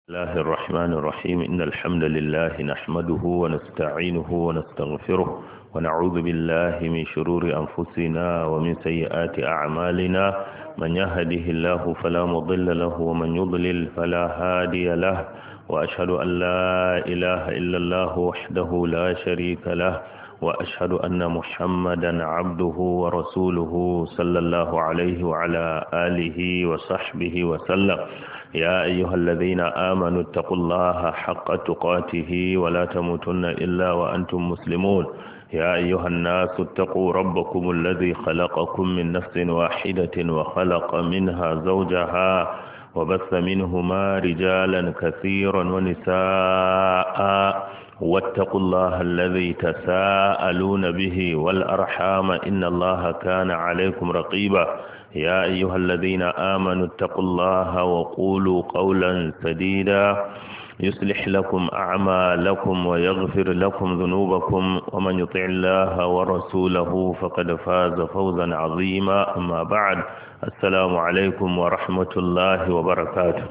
الله الرحمن الرحيم إن الحمد لله نحمده ونستعينه ونستغفره ونعوذ بالله من شرور أنفسنا ومن سيئات أعمالنا من يهده الله فلا مضل له ومن يضلل فلا هادي له وأشهد أن لا إله إلا الله وحده لا شريك له وأشهد أن محمدا عبده ورسوله صلى الله عليه وعلى آله وصحبه وسلم يا أيها الذين آمنوا اتقوا الله حق تقاته ولا تموتن إلا وأنتم مسلمون يا أيها الناس اتقوا ربكم الذي خلقكم من نفس واحدة وخلق منها زوجها وبث منهما رجالا كثيرا ونساء واتقوا الله الذي تساءلون به والأرحام إن الله كان عليكم رقيبا يا أيها الذين آمنوا اتقوا الله وقولوا قولا سديدا يصلح لكم أعمالكم ويغفر لكم ذنوبكم ومن يطع الله ورسوله فقد فاز فوزا عظيما أما بعد السلام عليكم ورحمة الله وبركاته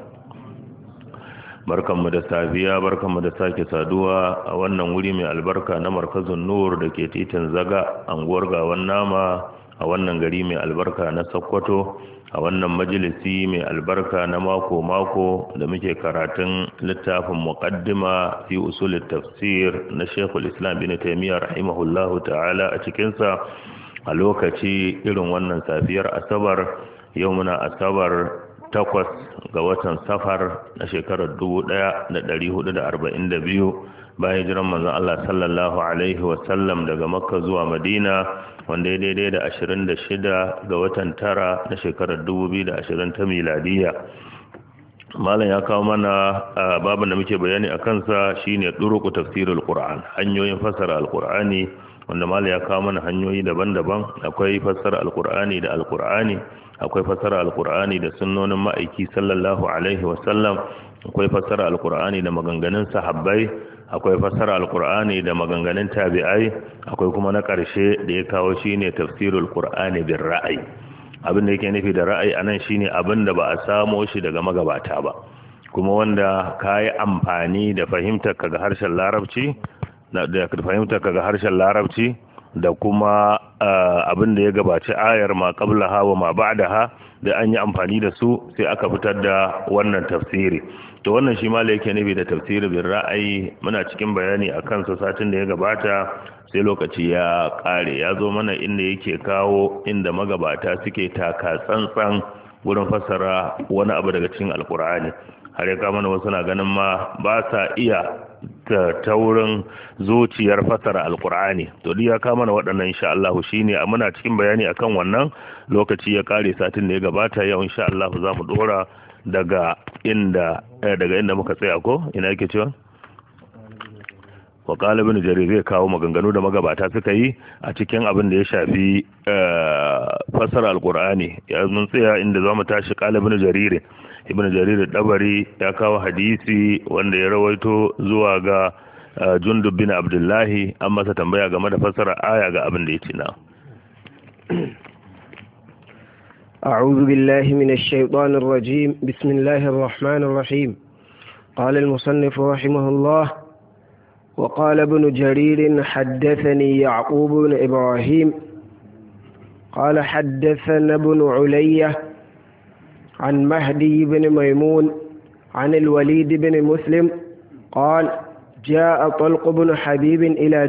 barkanmu da safiya barkanmu da sake saduwa a wannan wuri mai albarka na markazin nur da ke titin zaga anguwar gawan nama a wannan gari mai albarka na Sokoto a wannan majalisi mai albarka na mako-mako da muke karatun littafin muqaddima fi usulit tafsir na Sheikhul Islam Ibn Taymiyyah rahimahullahu ta'ala a cikinsa a lokaci irin wannan safiyar Asabar yau muna Asabar 8 ga watan Safar na shekarar 1442 bayan jiran manzon Allah sallallahu alaihi wasallam daga Makka zuwa Madina wanda ya daidai da 26 ga watan tara na shekarar 2020 ta miladiya. Malam ya kawo mana babin da muke bayani a kansa shine duruqu tafsirul Qur'an, hanyoyin fassara alqur'ani wanda malam ya kawo mana hanyoyi daban-daban. Akwai fassara alqur'ani da alqur'ani, akwai fassara alqur'ani da sunnonin ma'aiki sallallahu alaihi wasallam, akwai fassara alqur'ani da maganganun sahabbai, akwai fassara alqur'ani da maganganun tabi'ai, akwai kuma na ƙarshe da ya kawo shine tafsirul qur'ani bir ra'ayi. Abin da yake nufi da ra'ayi anan shine abin da ba a samo shi daga magabata ba, kuma wanda kai amfani da fahimtar ka ga harshen larabci da kuma abin da ya gabaci ayar ma qablaha wa ma ba'daha da an yi amfani da su sai aka fitar da wannan tafsiri. To wannan shi ma yake nufi da tafsiri bin ra'ayi. Muna cikin bayani akan sa satin da ya gabata sai lokaci ya kare, ya zo mana inda yake kawo inda magabata suke taka tsantsan wurin fassara wani abu daga cikin alkur'ani, har ya kama mana wasu na ganin ma ba sa iya ta wurin zuciyar fassara alkur'ani. To duk ya kama mana waɗannan insha Allah shine muna cikin bayani akan wannan. Lokaci ya kare satin da ya gabata, yau insha Allah za mu dora daga inda muka tsaya ko ina yake cewa wa qala ibn jarir zai kawo maganganu da magabata suka yi a cikin abin da ya shafi fassara alqur'ani. Ya mun tsaya inda zamu tashi qala ibn jarir dabari ya kawo hadisi wanda ya rawaito zuwa ga Jundub bin Abdullahi an masa tambaya game da fassara aya ga abin da ya ce na أعوذ بالله من الشيطان الرجيم بسم الله الرحمن الرحيم قال المصنف رحمه الله وقال ابن جرير حدثني يعقوب بن إبراهيم قال حدثنا ابن علية عن مهدي بن ميمون عن الوليد بن مسلم قال جاء طلق بن حبيب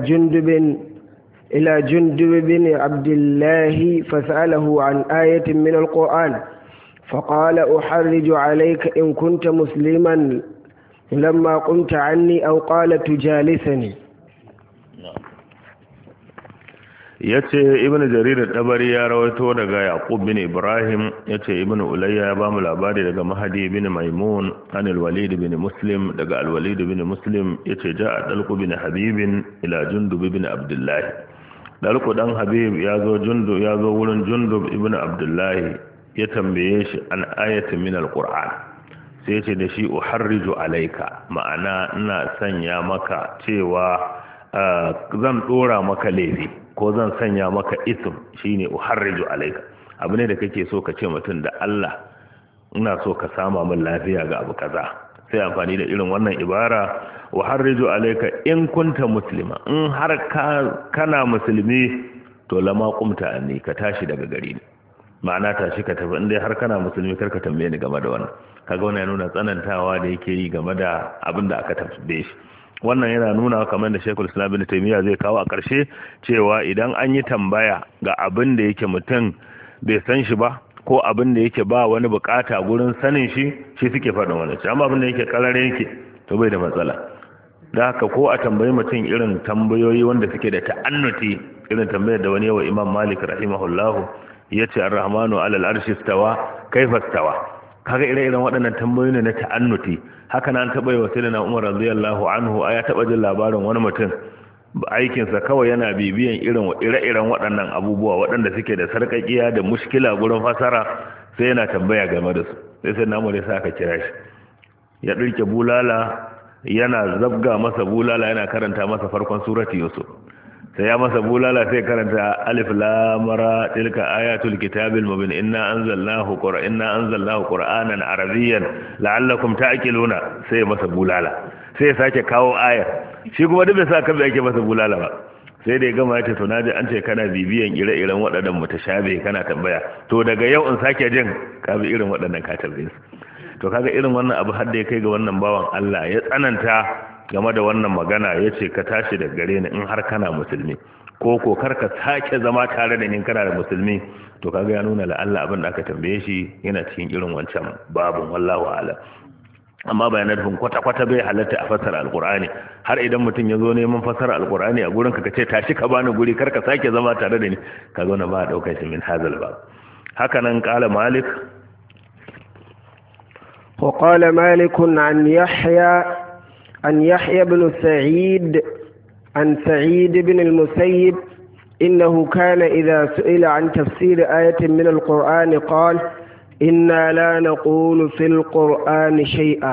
إلى جندب بن عبد الله فسأله عن آية من القرآن فقال أحرج عليك إن كنت مسلما لما قمت عني أو قال تجالسني. yace ibnu jarir dabari ya rawaito daga yaqub bin ibrahim yace ibnu ulayya ya bamu labari daga mahdi bin maimun an al-walid bin muslim daga al-walid bin muslim yace ja'a dalqu bin habib ila jundub bin abdullah. dalqu dan habib ya zo wurin jundub ibn abdullah ya tambaye shi an ayatin min al-qur'an, sai yace da shi uharriju alayka, ma'ana ina sanya maka cewa zan dora maka laifi ko zan sanya maka ism, shine uharriju alayka. Abu ne da kake so ka ce mutum da Allah ina so ka sama min lafiya ga abu kaza, sai amfani da irin wannan ibara wa harriju alayka in kunta muslima, in har kana musulmi to lama qumta anni, ka tashi daga gari ne, ma'ana tashi ka tafi, indai har kana musulmi karka tambaye ni game da wannan. Kaga wannan ya nuna tsanantawa da yake yi game da abin da aka tambaye shi. Wannan yana nuna kamar da Sheikhul Islam Ibn Taymiyyah zai kawo a ƙarshe cewa idan an yi tambaya ga abin da yake mutum bai san shi ba ko abin da yake ba wani bukata gurin sanin shi suke faɗin wani ce, amma abin da yake kalare yake to bai da matsala. Da haka ko a tambayi mutum irin tambayoyi wanda suke da ta'annuti, irin tambayar da wani yawa Imam Malik rahimahullahu ya ce ar-rahmanu alal arshi stawa kaifa stawa. Kaga ire-iren waɗannan tambayoyi ne na ta'annuti. Haka nan taɓa yi wa sayyidina Umar radiyallahu anhu ya taɓa jin labarin wani mutum aikinsa kawai yana bibiyan ire-iren waɗannan abubuwa waɗanda suke da sarƙaƙiya da mushkila gurin fasara, sai yana tambaya game da su. Sai sai namu da sa aka kira shi ya ɗirke bulala, yana zabga masa bulala, yana karanta masa farkon surati Yusuf. sai ya masa bulala sai karanta alif lam ra tilka ayatul kitabil mubin inna anzalnahu qur'anan arabiyyan la'allakum ta'qiluna, sai masa bulala, sai ya sake kawo aya, shi kuma duk bai sa kan yake masa bulala ba. Sai da ya gama ya ce to naji an ce kana bibiyan ire-iren waɗannan mutashabi kana tambaya, to daga yau in sake jin ka bi irin waɗannan ka tambaye su. To kaga irin wannan abu har da ya kai ga wannan bawan Allah ya tsananta game da wannan magana, ya ce ka tashi da gare ni in har kana musulmi, ko kar ka sake zama tare da ni kana da musulmi. To kaga ya nuna la'alla abin da aka tambaye shi yana cikin irin wancan babun, wallahu a'lam. Amma bayanan nufin kwata-kwata bai halatta a fassara alkur'ani, har idan mutum ya zo neman fassara alkur'ani a gurin ka ce tashi ka bani guri, kar ka sake zama tare da ni, kaga wannan ba a daukar shi min hazal ba. Haka nan qala Malik, wa qala Malik عن يحيى بن سعيد عن سعيد بن المسيب إنه كان إذا سئل عن تفسير آية من القرآن قال إنا لا نقول في القرآن شيئا.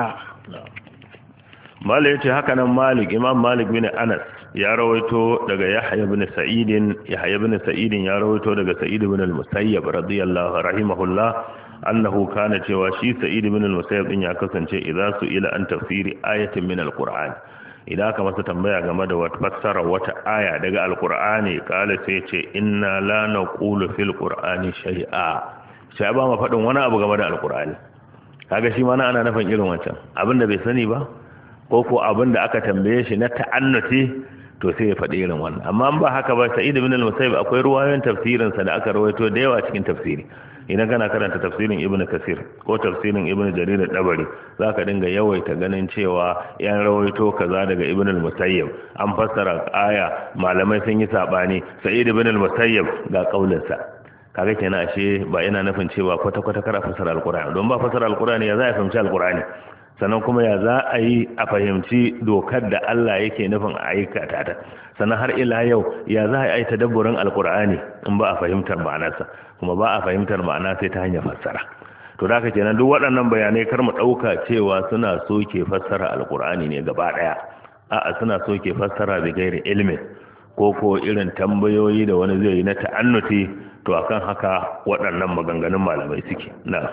مالك هكذا مالك إمام مالك بن أنس يا رويته دغ يحيى بن سعيد يا رويته دغ سعيد بن المسيب رضي الله رحمه الله annahu kana cewa shi Sa'id ibn al-Musayyib din ya kasance idza su'ila an tafsiri ayatin min al-Qur'an, idan aka masa tambaya game da wata fassara wata aya daga al-Qur'ani, kala sai ce inna la naqulu fil Qur'ani shay'a, sai ba mu faɗin wani abu game da al-Qur'ani. Kaga shi ma ana nufin irin wancan abinda bai sani ba, ko abinda aka tambaye shi na ta'annuti, to sai ya faɗi irin wannan. Amma ba haka ba, Sa'id ibn al-Musayyib akwai ruwayoyin tafsirin sa da aka rawaito da yawa cikin tafsiri. Idan kana karanta tafsirin Ibn Kasir ko tafsirin Ibn Jarir al-Tabari, zaka dinga yawaita ganin cewa yan rawaito kaza daga Ibn al-Musayyib, an fassara aya malamai sun yi sabani, Sa'id ibn al-Musayyib ga kaulinsa. Kaga kenan ashe ba ina nufin cewa kwata-kwata kar a fassara al-Qur'ani, don ba fassara al-Qur'ani ya za a fahimci al-Qur'ani, sannan kuma ya za a yi a fahimci dokar da Allah yake nufin a aikata ta, sannan har ila yau ya za a yi tadabburin al-Qur'ani in ba a fahimtar ma'anarsa, kuma ba a fahimtar ma'ana sai ta hanyar fassara. To da haka kenan duk waɗannan bayanai kar mu ɗauka cewa suna soke fassara alkur'ani ne gaba ɗaya, a'a suna soke fassara da gairi ilmin, ko irin tambayoyi da wani zai yi na ta'annuti, to akan haka waɗannan maganganun malamai suke. Na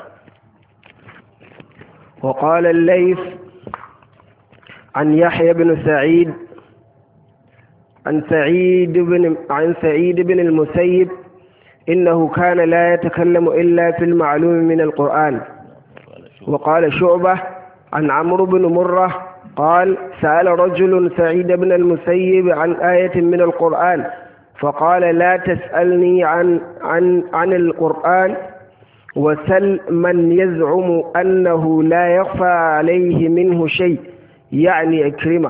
وقال الليث عن يحيى بن سعيد عن سعيد بن المسيب إنه كان لا يتكلم إلا في المعلوم من القرآن. وقال شعبة عن عمرو بن مرة قال سأل رجل سعيد بن المسيب عن آية من القرآن فقال لا تسألني عن القرآن وسل من يزعم أنه لا يخفى عليه منه شيء، يعني أكرمه.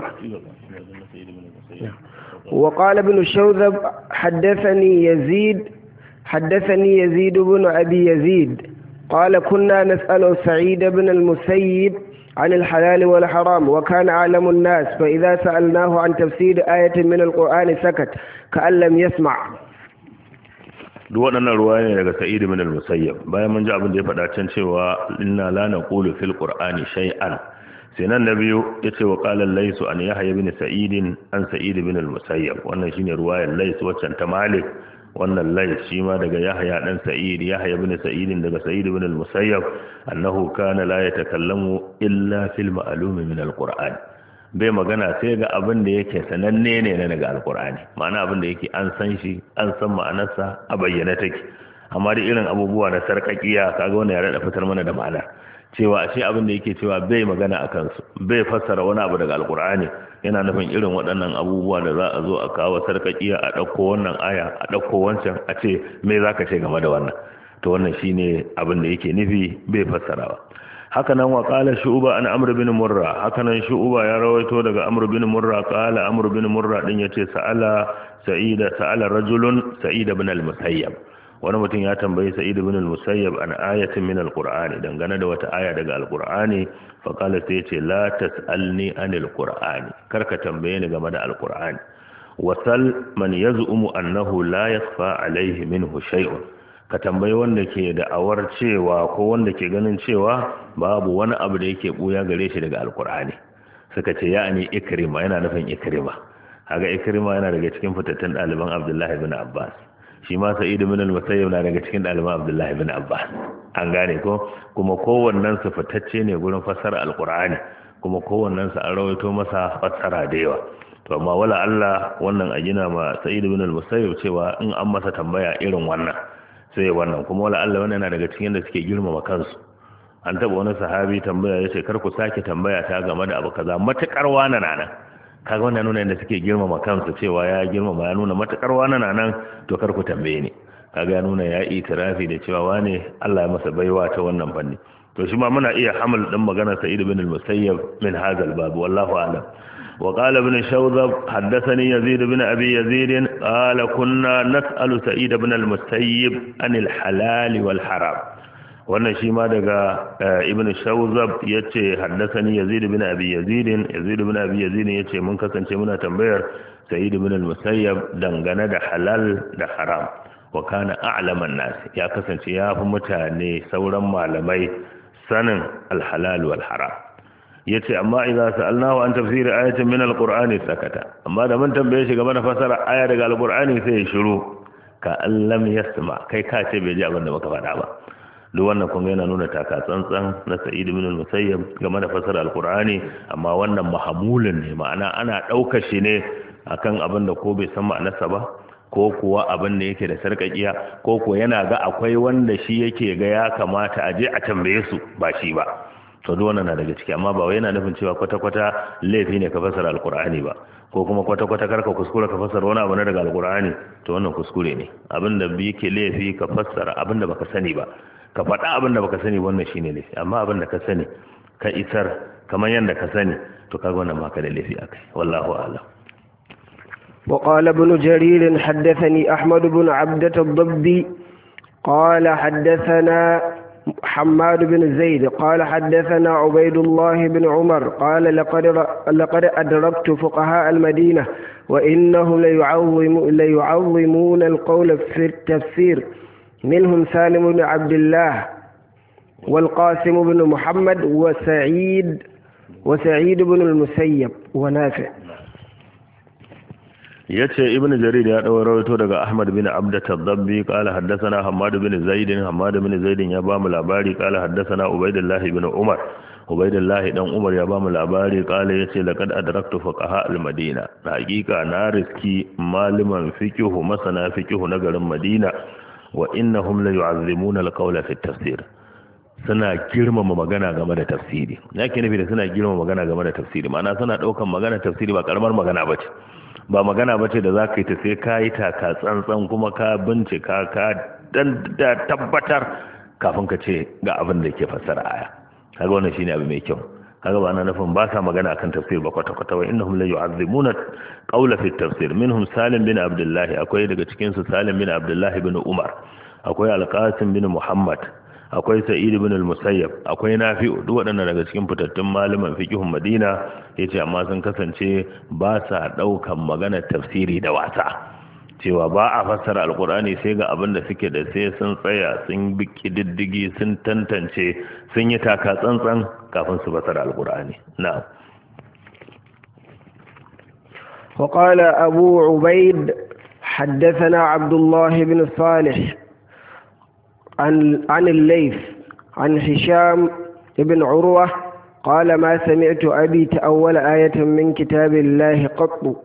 وقال ابن شوذب حدثني يزيد بن أبي يزيد قال كنا نسأل سعيد بن المسيب عن الحلال والحرام وكان أعلم الناس، فإذا سألناه عن تفسير آية من القرآن سكت كأن لم يسمع. duk waɗannan ruwaya ne daga Sa'id ibn al-Musayyab. Bayan mun ji abin da ya faɗa can cewa inna la naqulu fil qur'ani shay'an, sai nan na biyu yace wa qala laysu an Yahya ibn Sa'id an Sa'id ibn al-Musayyab. Wannan shine ruwayar Lays waccan ta Malik wannan lay shi ma daga Yahya dan Sa'id Yahya ibn Sa'id daga Sa'id ibn al-Musayyab annahu kana la yatakallamu illa fil ma'lum min al-Qur'an bai magana sai ga abin da yake sananne ne daga al-Qur'ani ma'ana abin da yake an san shi an san ma'anarsa a bayyana take amma da irin abubuwa na sarkakiya kaga wannan ya rada fitar mana da ma'ana cewa ashe abin da yake cewa bai magana akan su bai fassara wani abu daga al-Qur'ani yana nufin irin waɗannan abubuwa da za a zo a kawo sarkakiya a ɗauko wannan aya a ɗauko wancan a ce me za ka ce game da wannan to wannan shine abin da yake nufi bai fassarawa haka nan wa qala shu'ba an amr bin murra haka nan shu'ba ya rawaito daga amr bin murra qala amr bin murra din yace sa'ala rajulun sa'id ibn al-musayyab wani mutum ya tambayi sa'id ibn al-musayyab an ayatin min al-qur'ani dangane da wata aya daga al-qur'ani fa qala sai yace la tas'alni anil qur'ani karka tambaye ni game da al-qur'ani wasal man yaz'umu annahu la yakhfa alayhi minhu shay'un ka tambayi wanda ke da'awar cewa ko wanda ke ganin cewa babu wani abu da yake buya gare shi daga al-qur'ani suka ce ya'ani ikrima yana nufin ikrima kaga ikrima yana daga cikin fitattun ɗaliban abdullahi ibn abbas shi ma sa'id ibn al-musayyib na daga cikin ɗaliban abdullahi ibn abbas an gane ko kuma kowannen su fitacce ne gurin fassara alqur'ani kuma kowannen su an rawaito masa fassara da yawa to amma wala Allah wannan a gina ma sa'id ibn al-musayyib cewa in an masa tambaya irin wannan sai wannan kuma wala Allah wannan yana daga cikin da suke girmama kansu an taba wani sahabi tambaya yace kar ku sake tambaya ta game da abu kaza matakar wani nan kaga wannan nuna yadda suke girmama kansu cewa ya girmama ya nuna matakar wani nan to kar ku tambaye ni kaga ya nuna ya itirafi da cewa wane Allah ya masa baiwa ta wannan fanni to shi ma muna iya hamal din magana Sa'id ibn al-Musayyab min hadha al-bab wallahu a'lam wa qala ibn Shawzab haddathani Yazid ibn Abi Yazid qala kunna nas'alu Sa'id ibn al-Musayyib anil halal wal haram wannan shi ma daga ibn Shawzab yace haddathani Yazid ibn Abi Yazid yace mun kasance muna tambayar Sa'id ibn al-Musayyab dangane da halal da haram wa kana a'laman nas ya kasance ya fi mutane sauran malamai sanin al-halal wal haram yace amma idza sa'alnahu an tafsir ayatin min al-Qur'ani sakata amma da mun tambaye shi game da fasara aya daga al-Qur'ani sai ya shiru ka allam yasma kai ka ce bai ji abin da muka faɗa ba duk wannan kun yana nuna taka tsantsan na Sa'id ibn al-Musayyab game da fasara al-Qur'ani amma wannan mahamulin ne ma'ana ana daukar shi ne akan abin da ko bai san ma'anarsa ba ko kuwa abin da yake da sarkakiya ko ko yana ga akwai wanda shi yake ga ya kamata a je a tambaye su ba shi ba to duk wannan na daga ciki amma ba wai yana nufin cewa kwata-kwata laifi ne ka fasara al-Qur'ani ba ko kuma kwata-kwata karka kuskura ka fasara wani abu na daga al-Qur'ani to wannan kuskure ne abin da yake laifi ka fasara abin da baka sani ba ka faɗa abin da baka sani wannan shine laifi amma abin da ka sani ka isar kamar yanda ka sani to kaga wannan ma ka da laifi akai wallahu a'lam وقال ابن جرير حدثني أحمد بن عبدة الضبي قال حدثنا حماد بن زيد قال حدثنا عبيد الله بن عمر قال لقد أدركت فقهاء المدينة وإنهم ليعظمون القول في التفسير منهم سالم بن عبد الله والقاسم بن محمد وسعيد بن المسيب ونافع. yace ibn jarir ya dawo rawaito daga ahmad bin abdat ad-dabbi qala haddathana hammad bin zaid ya ba mu labari qala haddathana ubaydullah ibn umar dan umar ya ba mu labari qala yace laqad adraktu fuqaha al-madina haqiqa na riski maliman fiqhu masana fiqhu na garin madina wa innahum la yu'azzimuna al-qawla fi at-tafsir suna girmama magana game da tafsiri yake nufi da suna girmama magana game da tafsiri ma'ana suna daukan magana tafsiri ba karamar magana bace ba magana bace da zaka yi ta sai ka yi taka tsantsan kuma ka bincika ka dan da tabbatar kafin ka ce ga abin da ke fassara aya kaga wannan shine abu mai kyau kaga ba ana nufin ba sa magana akan tafsir ba kwata kwata wa innahum la yu'azzimuna qawla fi tafsir minhum salim bin abdullah akwai daga cikin su salim bin abdullah bin umar akwai al-qasim bin muhammad akwai sa'id ibn al-musayyab akwai nafi'u duk waɗannan daga cikin fitattun malaman fiqhun madina yace amma sun kasance ba sa daukan magana tafsiri da wasa cewa ba a fassara alqur'ani sai ga abin da suke da sai sun tsaya sun bi diddigi sun tantance sun yi taka tsantsan kafin su fassara alqur'ani na'am وقال أبو عبيد حدثنا عبد الله بن صالح عن الليث عن هشام بن عروة قال ما سمعت أبي تأول آية من كتاب الله قط.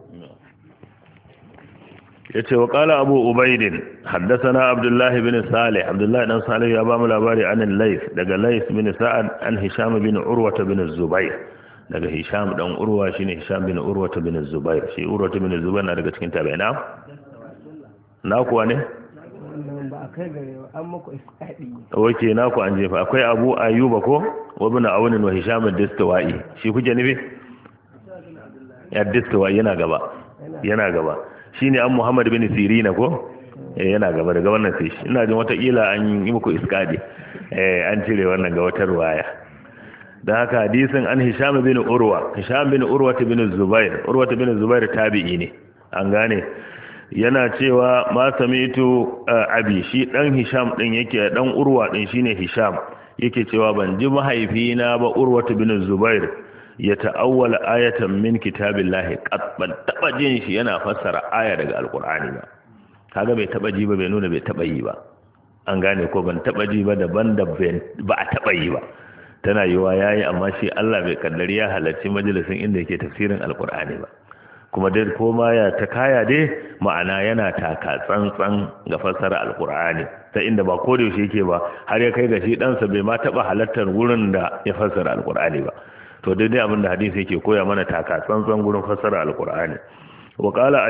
yace wa qala abu ubayd haddathana abdullah ibn salih abdullah dan salih ya ba mu labari an al-layth daga layth bin sa'ad an hisham bin urwa bin zubair daga hisham dan urwa shine hisham bin urwa bin zubair shi urwa bin zubair na daga cikin tabi'ina na kuwa ne ba kai gare an muku isqadi oke na ku an jefa akwai abu ayyuba ko wa ibn awn wa hisham ad-dastawai shi kuke nufi ya dastawai yana gaba shine an Muhammad bin Sirina ko yana gaba daga wannan sai shi ina jin wata kila an yi muku iskadi an cire wannan ga wata ruwaya dan haka hadisin an Hisham bin Urwa bin Zubair tabi'i ne an gane yana cewa ma sami'tu abi shi dan Hisham din yake dan Urwa din shine Hisham yake cewa ban ji mahaifina ba Urwa bin Zubair ya ta'awwala ayatan min kitabillahi qad ban taba jin shi yana fassara aya daga alqur'ani ba kaga bai taba ji ba bai nuna bai taba yi ba an gane ko ban taba ji ba daban da ba a taba yi ba tana yiwa yayi amma shi Allah bai kaddari ya halarci majalisin inda yake tafsirin alqur'ani ba kuma dai koma ya ta kaya dai ma'ana yana taka tsantsan ga fassara alqur'ani ta inda ba ko da yaushe yake ba har ya kai ga shi dan sa bai ma taba halartar wurin da ya fassara alqur'ani ba to daidai abinda hadisi yake koya mana taka tsantsan gurin fassara alqur'ani wa qala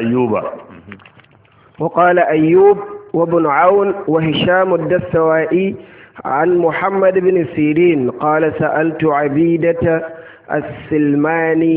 ayyub wa ibn aun wa hisham ad-dastawai an muhammad ibn sirin qala sa'altu abidata as-salmani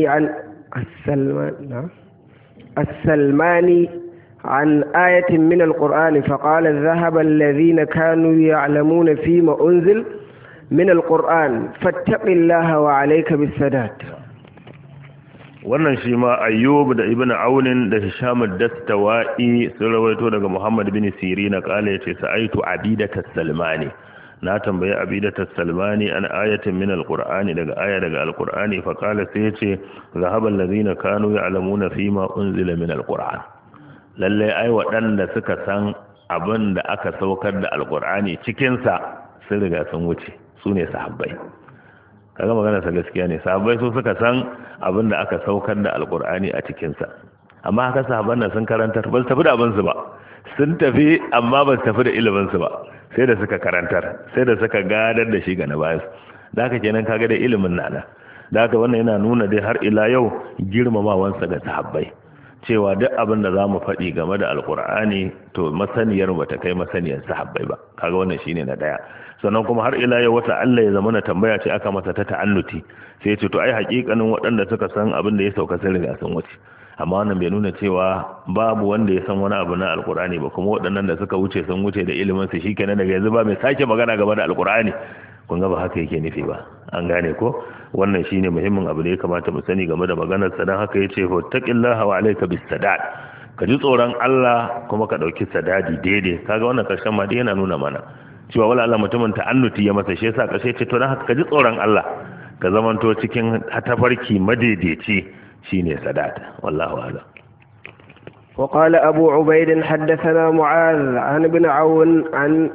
عن آية من القرآن فقال ذهب الذين كانوا يعلمون فيما أنزل من القرآن فاتق الله وعليك بالسداد. wannan shi ma ayyub da ibn aunin da hisham ad-dastawai sun rawaito daga muhammad bin sirin kala yace sa'aitu abidata salmani na tambaye abidata salmani an ayatin min al-qur'ani daga aya daga al-qur'ani fa kala sai yace zahaba allazina kanu ya'lamuna fima unzila min al-qur'an lalle ai wadanda suka san abin da aka saukar da al-qur'ani cikin sa sun riga sun wuce su ne sahabbai kaga magana sa gaskiya ne sahabbai su suka san abin da aka saukar da alkur'ani a cikinsa amma haka sahabban nan sun karantar ba su tafi da abinsu ba sun tafi amma ba su tafi da iliminsu ba sai da suka karantar sai da suka gadar da shi ga na bayansu da haka kenan kaga da ilimin nana da haka wannan yana nuna dai har ila yau girmamawansa ga sahabbai cewa duk abin da za mu faɗi game da alkur'ani to masaniyar ba ta kai masaniyar sahabbai ba kaga wannan shine na daya sannan kuma har ila yau wata Allah ya zama na tambaya ce aka masa ta ta'annuti sai ya ce to ai hakikanin waɗanda suka san abin da ya sauka sun riga sun wuce amma wannan bai nuna cewa babu wanda ya san wani abu na alkur'ani ba kuma waɗannan da suka wuce sun wuce da ilimin su shikenan daga yanzu ba mai sake magana game da alkur'ani kun ga ba haka yake nufi ba an gane ko wannan shine muhimmin abu da ya kamata mu sani game da maganar sa dan haka yace fattaqillaha wa alayka bis-sadad ka ji tsoron Allah kuma ka dauki sadadi daidai kaga wannan karshen ma dai yana nuna mana cewa wala Allah mutumin ta'annuti ya masa shi yasa kashe ce to dan haka ka ji tsoron Allah ka zamanto cikin tafarki madaidaici shine sadad wallahu a'lam. وقال أبو عبيد حدثنا معاذ عن ابن عون عن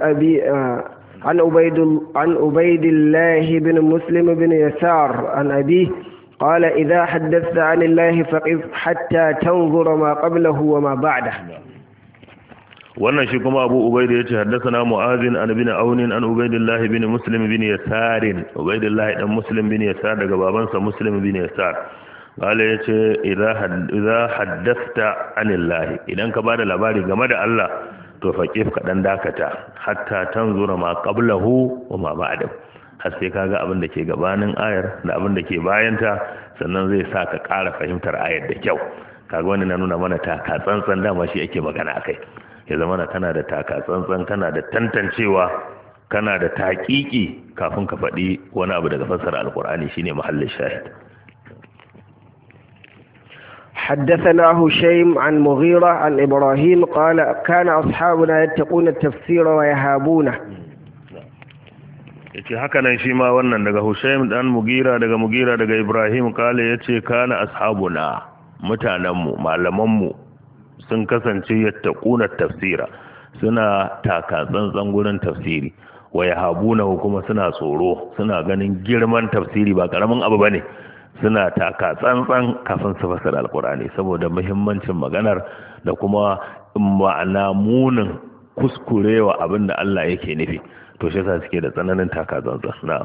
عبيد الله بن مسلم بن يسار عن أبيه قال إذا حدثت عن الله فقف حتى تنظر ما قبله وما بعده. wannan shi kuma Abu Ubaida yace haddathana Mu'adh an ibn Aun an Ubaydillah bin Muslim bin Yasar Ubaydillah dan Muslim bin Yasar daga babansa Muslim bin Yasar qala yace idza haddathta anillahi idan ka bada labari game da Allah to faqif ka dan dakata hatta tanzura ma qablahu wa ma ba'dahu har sai kaga abin da ke gabanin ayar da abin da ke bayanta sannan zai sa ka ƙara fahimtar ayar da kyau kaga wannan na nuna mana taka tsantsan dama shi ake magana akai ya zama kana da taka tsantsan kana da tantancewa kana da taƙiƙi kafin ka faɗi wani abu daga fassara alqur'ani shine mahallin shahid. حدثنا هشيم عن مغيرة عن إبراهيم قال كان أصحابنا يتقون التفسير ويهابونه. yace haka nan shi ma wannan daga Hushaym dan Mugira daga Ibrahim kale yace kana ashabuna mutananmu malamanmu sun kasance yattaquna tafsira suna taka tsantsan gurin tafsiri wa yahabuna kuma suna tsoro suna ganin girman tafsiri ba karamin abu bane suna taka tsantsan kafin su fassara alqur'ani saboda muhimmancin maganar da kuma ma'ana munin kuskurewa abinda Allah yake nufi to shi yasa suke da tsananin taka tsantsan na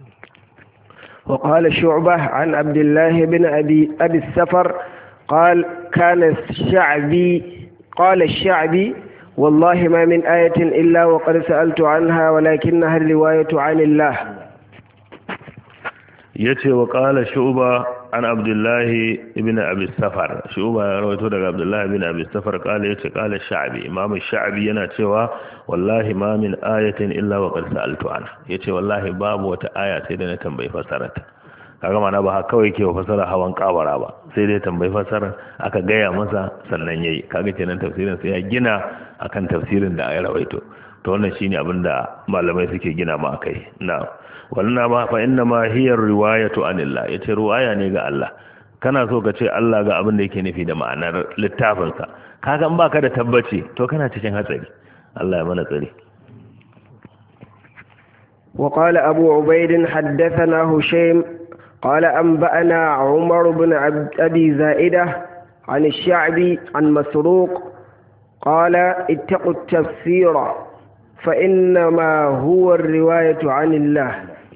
وقال شعبة عن عبد الله بن أبي السفر قال الشعبي والله ما من آية إلا وقد سألت عنها ولكنها الرواية عن الله. يتي وقال شعبة عن عبد الله بن أبي السفر شعبة رويته daga عبد الله بن أبي السفر قال الشعبي إمام الشعبي yana cewa wallahi ma min ayatin illa wa qad sa'altu anha yace wallahi babu wata aya sai da na tambayi fasararta kaga mana ba kawai ke fasara hawan kawara ba sai dai tambayi fasarar aka gaya masa sannan yayi kaga kenan tafsirin sai ya gina akan tafsirin da ya rawaito to wannan shine abinda malamai suke gina ma akai na'am wannan ma fa inna ma hiya riwayatu anillah yace riwaya ne ga Allah kana so ka ce Allah ga abin da yake nufi da ma'anar littafin sa kaga in baka da tabbaci to kana cikin hatsari Allah ya mana tsari وقال أبو عبيد حدثنا هشيم قال أنبأنا عمر بن أبي زائدة عن الشعبي عن مسروق قال اتقوا التفسير فإنما هو الرواية عن الله.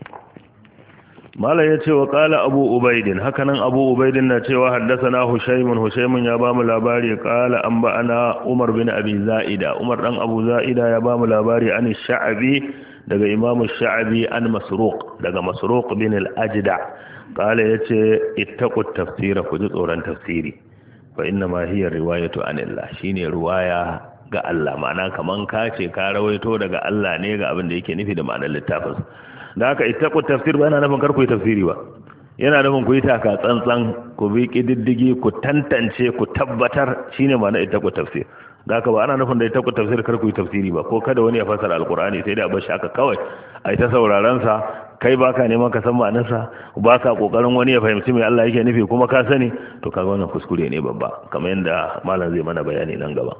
malam yace wa qala abu ubaidin hakanan abu ubaidin na cewa haddathana hushaymun ya bamu labari qala an ba'ana umar bin abi zaida umar dan abu zaida ya bamu labari an sha'bi daga imam sha'bi an masruq daga masruq bin al-ajda qala yace ittaqut tafsira ku ji tsoron tafsiri fa inna ma hiya riwayatu anillah shine riwaya ga Allah ma'ana kaman ka ce ka rawaito daga Allah ne ga abin da yake nufi da ma'anar littafin da haka ittaqu tafsir ba yana nufin kar ku yi tafsiri ba yana nufin ku yi taka tsantsan ku bi kididdigi ku tantance ku tabbatar shine ma'ana ittaqu tafsir da haka ba ana nufin da ittaqu tafsir kar ku yi tafsiri ba ko kada wani ya fasara alqur'ani sai da bashi haka kawai ai ta sauraron sa kai baka neman ka san ma'anar sa baka kokarin wani ya fahimci me Allah yake nufi kuma ka sani to kaga wannan kuskure ne babba kamar yanda malam zai mana bayani nan gaba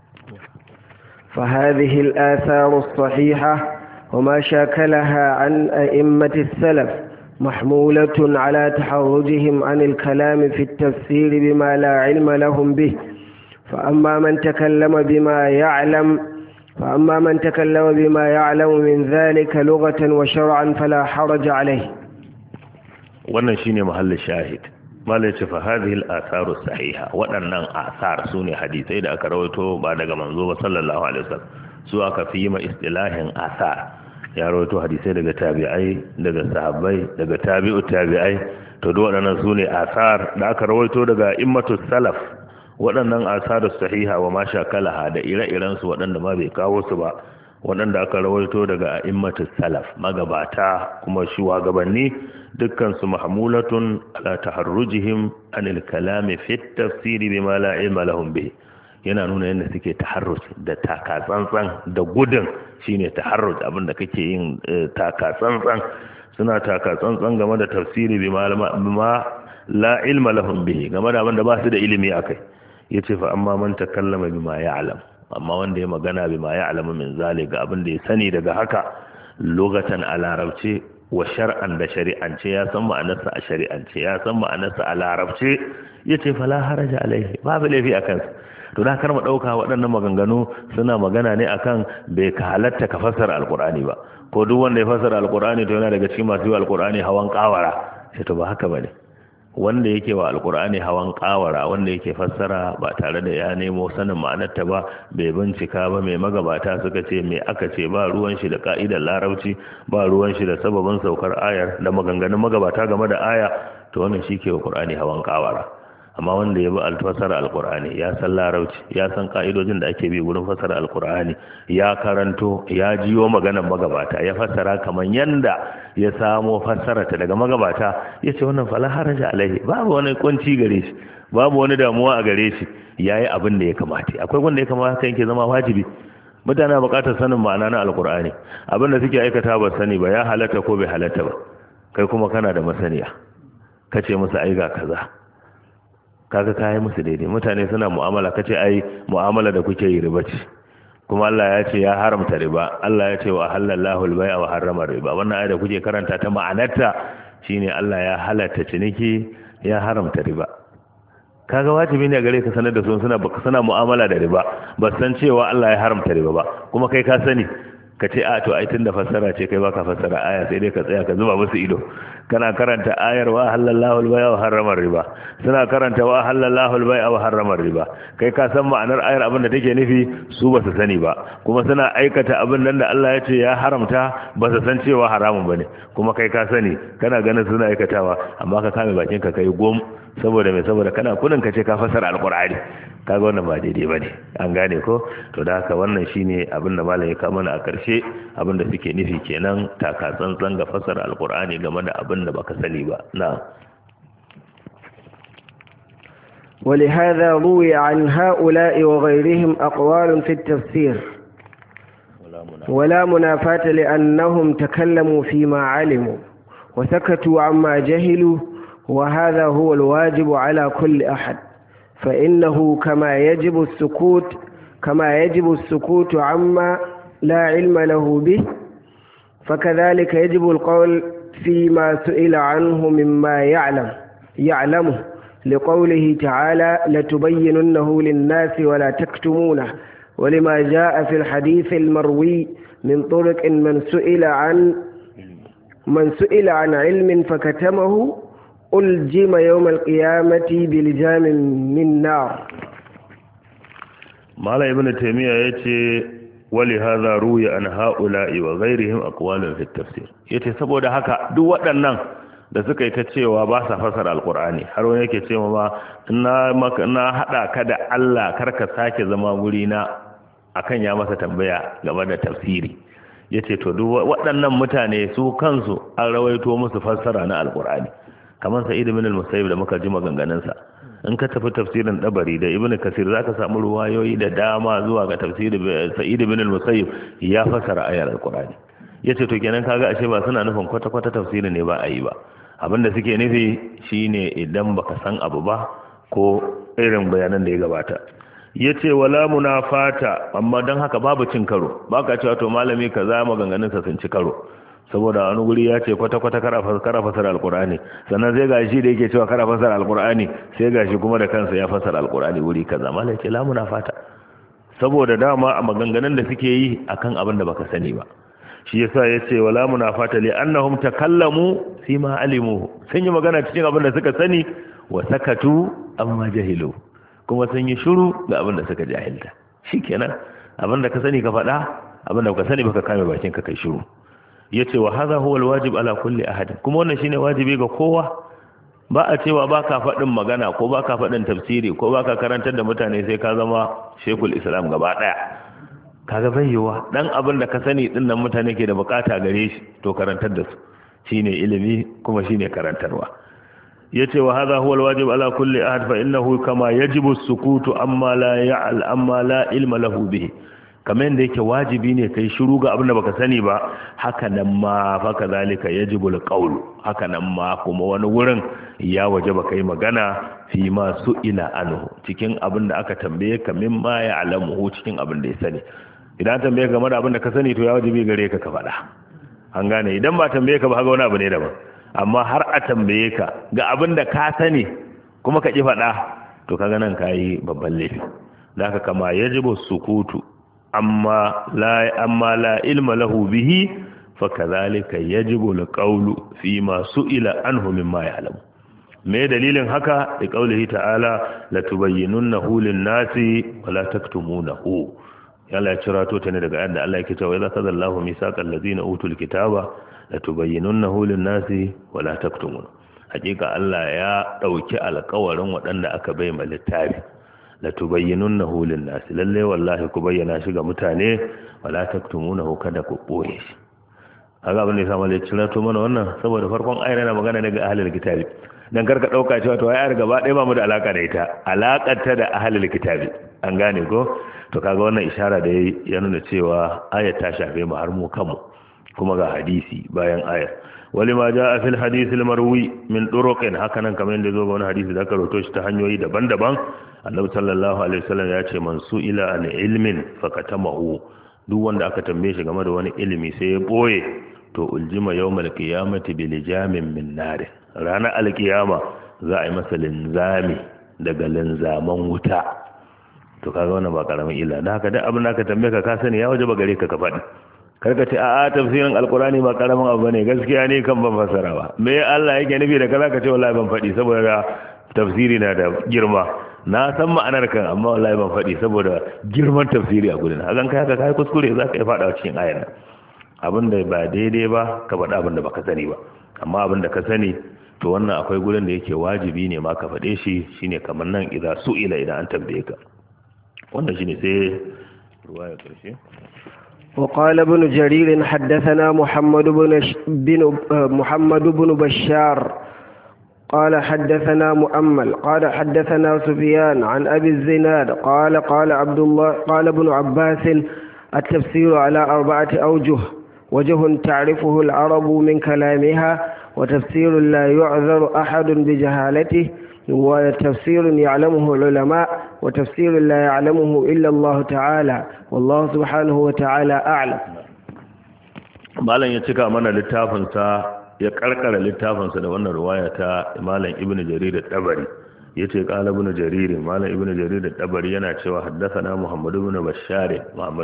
فهذه الآثار الصحيحة وما شاكلها عن أئمة السلف محمولة على تحرجهم عن الكلام في التفسير بما لا علم لهم به فأما من تكلم بما يعلم من ذلك لغة وشرعا فلا حرج عليه. wannan shine mahallin shahid malai ce fa hadhihi al-atharu sahiha waɗannan asar sune hadisai da aka rawaito ba daga manzo ba sallallahu alaihi wasallam su aka fi ma istilahin asar ya rawaito hadisai daga tabi'ai daga sahabbai daga tabi'u tabi'ai to duk waɗannan sune asar da aka rawaito daga immatus salaf waɗannan asaru sahiha wa ma shakalaha da ire-iren su waɗanda ma bai kawo su ba waɗanda aka rawaito daga immatus salaf magabata kuma shugabanni dukkan su mahmulatun ala taharrujihim anil kalami fi tafsiri bima la ilma lahum bihi yana nuna yadda suke taharrus da taka tsantsan da gudun shine taharrus abinda kake yin taka tsantsan suna taka tsantsan game da tafsiri bima la ilma lahum bihi game da abinda ba su da ilimi akai yace fa amma man takallama bima ya'lam amma wanda ya magana bima ya'lamu min zalika abinda ya sani daga haka lugatan a larabce wa shar'an da shari'ance ya san ma'anarsa a shari'ance ya san ma'anarsa a larabce yace fala haraja alaihi babu laifi akan to da kar mu dauka waɗannan maganganu suna magana ne akan bai ka halatta ka fassara alqur'ani ba ko duk wanda ya fassara alqur'ani to yana daga cikin masu yi alqur'ani hawan kawara sai to ba haka bane wanda yake wa alqur'ani hawan kawara wanda yake fassara ba tare da ya nemo sanin ma'anarta ba bai bincika ba mai magabata suka ce me aka ce ba ruwan shi da ka'idar larabci ba ruwan shi da sababin saukar ayar da maganganun magabata game da aya to wannan shi ke wa qur'ani hawan kawara amma wanda ya bi alfasara alqur'ani ya san larabci ya san ka'idojin da ake bi gurin fasara alqur'ani ya karanto ya jiyo maganar magabata ya fassara kaman yanda ya samo fassara ta daga magabata yace wannan fala haraja alaihi babu wani kunci gare shi babu wani damuwa a gare shi yayi abin da ya kamata akwai wanda ya kamata yake zama wajibi mutane buƙatar sanin ma'ana na alqur'ani abin da suke aikata ba sani ba ya halatta ko bai halatta ba kai kuma kana da masaniya kace musu ai ga kaza kaga kai musu daidai. Mutane suna mu'amala kace ai mu'amala da kuke yi riba ce, kuma Allah ya ce ya haramta riba. Allah ya ce wa halallahu al-bai'a wa harrama riba. Wannan ayat da kuke karanta ta ma'anarta shine Allah ya halatta ciniki ya haramta riba. Kaga wajibi ne gare ka sanar da su suna mu'amala da riba, ba san cewa Allah ya haramta riba ba, kuma kai ka sani. Ka ce a to ai tunda fassara ce kai baka fassara aya, sai dai ka tsaya ka zuba musu ido. Kana karanta ayar wa halallahu al-bai'a wa harrama riba, suna karanta wa halallahu al-bai'a wa harrama riba. Kai ka san ma'anar ayar abin da take nufi, su ba su sani ba, kuma suna aikata abin nan da Allah ya ce ya haramta, ba su san cewa haramun bane, kuma kai ka sani, kana ganin suna aikatawa, amma ka kame bakin ka kai gom. Saboda mai, saboda kana kudin ka ce ka fassara alqur'ani. Kaga wannan ba daidai bane, an gane ko? To da haka wannan shine abin da malam ya kawo mana a karshe, abin da suke nufi kenan, taka tsantsan ga fassara alqur'ani game da abin da baka sani ba. Na'am. ولهذا روي عن هؤلاء وغيرهم أقوال في التفسير ولا منافاة لأنهم تكلموا فيما علموا وسكتوا عما جهلوا، وهذا هو الواجب على كل أحد، فإنه كما يجب السكوت عما لا علم له به، فكذلك يجب القول فيما سئل عنه مما يعلمه، لقوله تعالى لتبيننه للناس ولا تكتمونه، ولما جاء في الحديث المروي من طرق من سئل عن علم فكتمه ألجم يوم القيامة بلجام من نار. مالا ابن تيمية يتي ولهذا روي عن هؤلاء وغيرهم أقوال في التفسير. yace saboda haka duk waɗannan da suka yi ta cewa ba sa fasara alqur'ani, har wani yake cewa ma na hada ka da Allah karka sake zama guri na akan ya masa tambaya game da tafsiri. Yace to duk waɗannan mutane su kansu an rawaito musu fassara na alqur'ani, kamar Sa'id ibn al-Musayyib da muka ji maganganunsa. In ka tafi tafsirin Dabari da Ibn Kasir zaka samu ruwayoyi da dama zuwa ga tafsirin Sa'id ibn al-Musayyib ya fassara ayar al-Qur'ani. Yace to kenan kaga ashe ba suna nufin kwata-kwata tafsirin ne ba a yi ba. Abinda suke nufi shine idan baka san abu ba ko irin bayanan da ya gabata. Yace wala munafata, amma dan haka babu cin karo. Baka cewa to malami kaza maganganunsa sun ci karo. Saboda wani guri ya ce kwata-kwata kara fasara alkur'ani, sannan sai gashi da yake cewa kara fasara alkur'ani, sai gashi kuma da kansa ya fasara alkur'ani wuri kaza. Malai ce lamuna fata, saboda dama a maganganun da suke yi akan abin da baka sani ba. Shi yasa ya ce wala munafata li annahum takallamu fi ma alimu, sun yi magana cikin abin da suka sani, wa sakatu amma jahilu, kuma sun yi shiru ga abin da suka jahilta. Shikenan, abin da ka sani ka faɗa, abin da baka sani baka kame bakin ka kai shiru. Yace wa hadha huwa alwajib ala kulli ahad, kuma wannan shine wajibi ga kowa. Ba a cewa baka faɗin magana ko baka faɗin tafsiri ko baka karantar da mutane sai ka zama shekul islam gaba daya. Kaga bayyawa dan abin da ka sani din nan mutane ke da bukata gare shi, to karantar da su shine ilimi kuma shine karantarwa. Yace wa hadha huwa alwajib ala kulli ahad fa innahu kama yajibu as-sukutu amma la ilma lahu bihi, kamar yadda yake wajibi ne kai shiru ga abin da baka sani ba, haka nan ma fa kazalika yajibul qawl, haka nan ma kuma wani wurin ya wajaba kai magana fi ma su'ila anhu, cikin abin da aka tambaye ka mimma ya alamu, cikin abin da ya sani. Idan tambaye ka game da abin da ka sani to ya wajibi gare ka ka faɗa. An gane, idan ba tambaye ka ba haka wani abu ne daban, amma har a tambaye ka ga abin da ka sani kuma ka ki faɗa, to kaga nan kayi babban laifi. Da haka kama yajibu sukutu amma la ilma lahu bihi, fa kadhalika yajibu alqawlu fi ma su'ila anhu mimma ya'lamu. Me dalilin haka? Da qaulihi ta'ala la tubayyinunnahu lin-nasi wa la taktumunahu. Allah ya cirato ta ne daga ayat da Allah yake cewa idza kadallahu misaqal ladina utul kitaba la tubayyinunnahu lin-nasi wa la taktumun. Hakika Allah ya dauki alƙawarin waɗanda aka bai ma littafi, la tubayyinunnahu lin-nas, lalle wallahi ku bayyana shi ga mutane, wala taktumunahu, kada ku boye shi. Kaga abin da yasa malai cira to mana wannan, saboda farkon ayar yana magana ne ga ahlul kitabi, dan karka dauka cewa to ayar gaba ɗaya ba mu da alaka da ita, alakar ta da ahlul kitabi. An gane ko? To kaga wannan ishara da ya nuna cewa ayar ta shafe mu har mu kanmu, kuma ga hadisi bayan ayar. ولما جاء في الحديث المروي من طرق hakanan kamar yadda zo ga wani hadisi da aka rawaito shi ta hanyoyi daban-daban Annabi sallallahu alaihi wasallam ya ce man su'ila an ilmin fakatamahu duk wanda aka tambaye shi game da wani ilimi sai ya boye to uljima yawmal qiyamati bil jamin min nar ranar alkiyama za a yi masa linzami daga linzaman wuta to kaga wannan ba karamin illa dan haka duk abin da aka tambaye ka sani ya wajaba gare ka faɗi karka ce a'a tafsirin alkurani ba karamin abu bane gaskiya ne kan ban fasara ba me Allah yake nufi da kaza ka ce wallahi ban faɗi saboda tafsiri na da girma na san ma'anar kan amma wallahi ban faɗi saboda girman tafsiri a gurin hakan kai haka kai kuskure za ka yi faɗa cikin ayar abin da ba daidai ba ka faɗa abin da baka sani ba amma abin da ka sani to wannan akwai gurin da yake wajibi ne ma ka faɗe shi shine kamar nan idza su'ila idan an tambaye ka wannan shine sai ruwaya karshe وقال ابن جرير حدثنا محمد بن بشار قال حدثنا مؤمل قال حدثنا سفيان عن أبي الزناد قال عبد الله قال ابن عباس التفسير على 4 أوجه وجه تعرفه العرب من كلامها وتفسير لا يعذر أحد بجهالته وتفسير يعلمه العلماء وتفسير لا يعلمه إلا الله تعالى والله سبحانه وتعالى أعلم. malam ya cika mana littafinsa ya karkara littafinsa da wannan riwaya ta malam ibn jarir at-tabari yace qala ibn jarir malam ibn jarir at-tabari yana cewa haddathana muhammad ibn bashar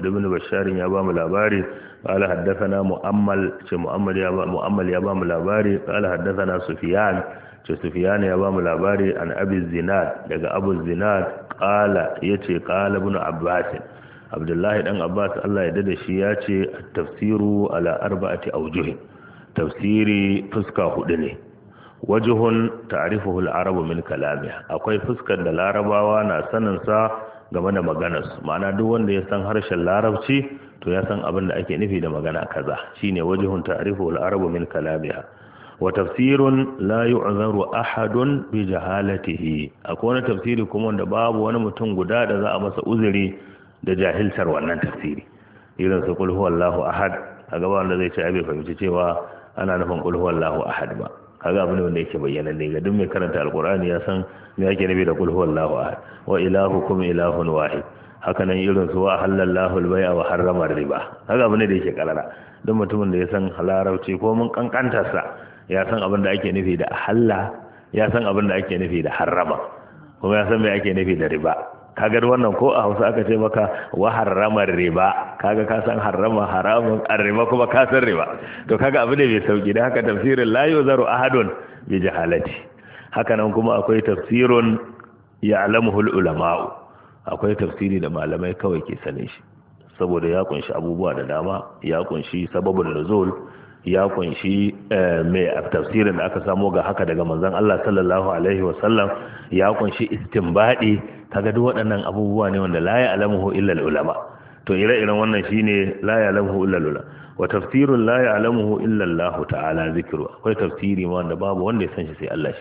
ya ba mu labari qala haddathana muammal ya ba mu labari qala haddathana sufyan Sufyan ya ba mu labari an Abi Zinad daga Abu Zinad qala yace qala ibn Abbas Abdullahi dan Abbas Allah ya dade shi yace at-tafsiru ala 4 awjuh tafsiri fuska hudu ne wajhun ta'rifuhu al-arabu min kalamiha akwai fuskar da larabawa na sanin sa game da maganar su ma'ana duk wanda ya san harshen larabci to ya san abin da ake nufi da magana kaza shine wajhun ta'rifuhu al-arabu min kalamiha wa tafsirun la yu'zaru ahadun bi jahalatihi akwai wani tafsiri kuma wanda babu wani mutum guda da za a masa uzuri da jahiltar wannan tafsiri irin su qul huwallahu ahad kaga wanda zai ce abai fahimci cewa ana nufin qul huwallahu ahad ba kaga abin wanda yake bayyana ne ga duk mai karanta alqur'ani ya san me yake nufi da qul huwallahu ahad wa ilahukum ilahun wahid haka nan irin su wa halallahu al-bai'a wa harrama riba kaga abin da yake karara duk mutumin da ya san halarauci ko mun kankantarsa ya san abin da ake nufi da halla ya san abin da ake nufi da harrama kuma ya san me ake nufi da riba kaga wannan ko a Hausa aka ce maka wa harrama riba kaga ka san harrama haramun riba kuma ka san riba to kaga abu ne mai sauki da haka tafsirin la yuzaru ahadun bi jahalati haka nan kuma akwai tafsirun ya'lamuhu ulama'u akwai tafsiri da malamai kawai ke sanin shi saboda ya kunshi abubuwa da dama ya kunshi sababul nuzul ya kunshi mai tafsirin da aka samo ga haka daga manzon Allah sallallahu alaihi wasallam ya kunshi istinbadi kaga duk waɗannan abubuwa ne wanda la ya'lamuhu illa ulama to ire-iren wannan shine la ya'lamuhu illa ulama wa tafsirun la ya'lamuhu illa Allah ta'ala zikru akwai tafsiri wanda babu wanda ya san shi sai Allah shi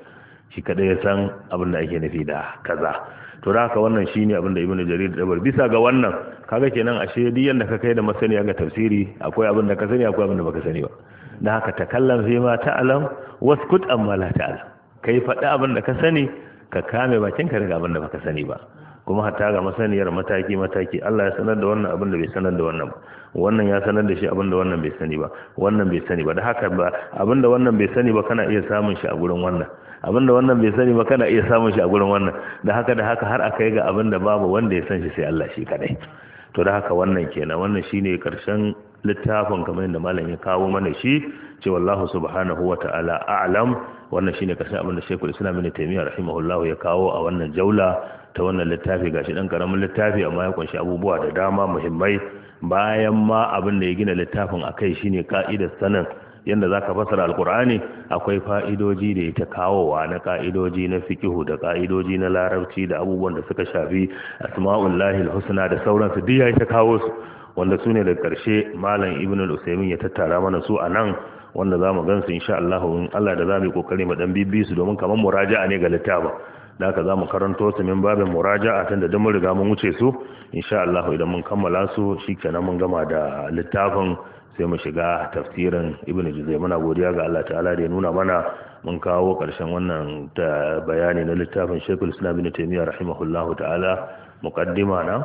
kadai ya san abin da ake nufi da kaza to da haka wannan shine abin da Ibn Jarir dabar bisa ga wannan kaga kenan ashe duk yanda ka kai da masaniya ga tafsiri akwai abin da ka sani akwai abin da baka sani ba dan haka takallam fi ma ta'lam waskut amma la ta'lam kai faɗi abin da ka sani ka kame bakin ka daga abin da baka sani ba kuma hatta ga masaniyar mataki Allah ya sanar da wannan abin da bai sanar da wannan ba wannan ya sanar da shi abin da wannan bai sani ba wannan bai sani ba da haka ba abin da wannan bai sani ba kana iya samun shi a gurin wannan abin da wannan bai sani ba kana iya samun shi a gurin wannan da haka har aka yi ga abin da babu wanda ya san shi sai Allah shi kadai to da haka wannan kenan wannan shine karshen littafin kamar yadda malam ya kawo mana shi ce wallahu subhanahu wata'ala a'lam wannan shine karshen abin da Sheikhul Islam Ibn Taymiyyah rahimahullahu ya kawo a wannan jaula ta wannan littafi gashi dan karamin littafi amma ya kunshi abubuwa da dama muhimmai bayan ma abin da ya gina littafin akai shine ka'idar sanin yanda zaka fasara alqur'ani akwai fa'idoji da ita kawowa na ka'idoji na fiqhu da ka'idoji na larabci da abubuwan da suka shafi asma'ullahi alhusna da sauransu duk ya ta kawo su wanda su ne da ƙarshe malam ibn al-usaymin ya tattara mana su a nan wanda za mu gansu insha Allah in Allah da za mu yi kokari mu dan bibbi su domin kamar muraja'a ne ga littafin da haka za mu karanto su min babin muraja'a tunda da mun riga mun wuce su insha Allah idan mun kammala su shikenan mun gama da littafin sai mu shiga tafsirin ibn juzay. Muna godiya ga Allah ta'ala da ya nuna mana mun kawo ƙarshen wannan bayani na littafin Sheikhul Islam Ibn Taymiyyah rahimahullahu ta'ala. Muqaddima na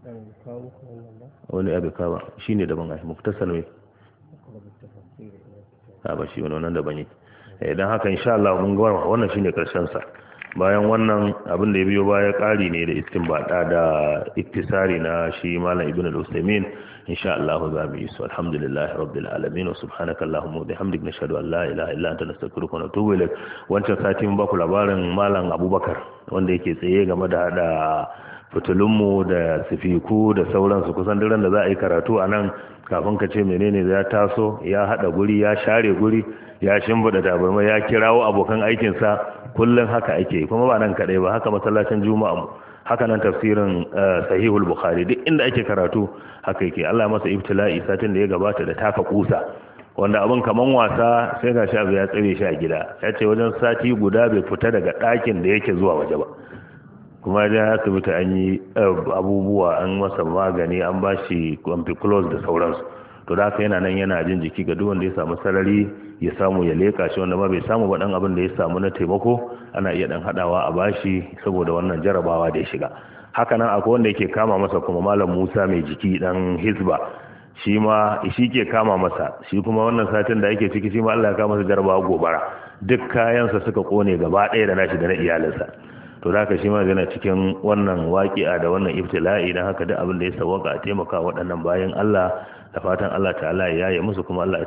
wani abu kawa shine daban ai muktasar ne ba shi wannan daban ne. Idan haka insha Allah mun ga wannan shine ƙarshen sa. Bayan wannan abin da ya biyo baya ƙari ne da istinbada da iktisari na shi malam ibn al-Usaymin. insha Allah za mu yi su. Alhamdulillah rabbil alamin wa subhanaka allahumma wa bihamdik nashhadu an la ilaha illa anta nastaghfiruka wa natubu ilaik. Wancan sati mun ba ku labarin malam Abubakar wanda yake tsaye game da hada fitulunmu da sifiku da sauransu. Kusan duk da za a yi karatu a nan kafin ka ce menene ya taso ya hada guri ya share guri ya shimfida tabarma ya kirawo abokan aikinsa. Kullum haka ake kuma ba nan kadai ba, haka masallacin juma'a mu, haka nan tafsirin sahihul bukhari, duk inda ake karatu haka yake. Allah masa ibtila'i satin da ya gabata da taka kusa wanda abin kaman wasa sai ga shafi ya tsare shi a gida. Ya ce wajen sati guda bai fita daga ɗakin da yake zuwa waje ba, kuma ya asibiti an yi abubuwa, an masa magani, an ba shi ampiclos da sauransu. To da haka yana nan yana jin jiki ga duk wanda ya samu sarari ya samu ya leka shi, wanda ma bai samu ba dan abin da ya samu na taimako ana iya dan hadawa a bashi saboda wannan jarabawa da ya shiga. Haka nan akwai wanda yake kama masa kuma malam Musa mai jiki dan Hizba, shi ma shi ke kama masa, shi kuma wannan satin da yake ciki shi ma Allah ya kama masa jarabawa gobara, duk kayansa suka kone gaba ɗaya da nashi da na iyalinsa. To da haka shi ma yana cikin wannan waƙi'a da wannan ibtila'i, dan haka duk abin da ya sawaka a taimaka waɗannan bayan Allah, da fatan Allah ta'ala ya yi musu kuma Allah